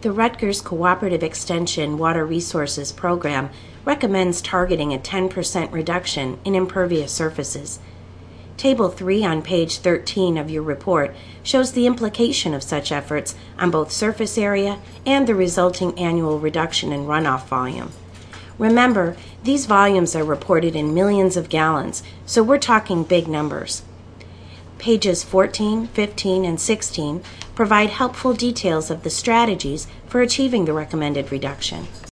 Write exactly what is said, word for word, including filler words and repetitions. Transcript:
The Rutgers Cooperative Extension Water Resources Program recommends targeting a ten percent reduction in impervious surfaces. Table three on page thirteen of your report shows the implication of such efforts on both surface area and the resulting annual reduction in runoff volume. Remember, these volumes are reported in millions of gallons, so we're talking big numbers. Pages fourteen, fifteen, and sixteen provide helpful details of the strategies for achieving the recommended reduction.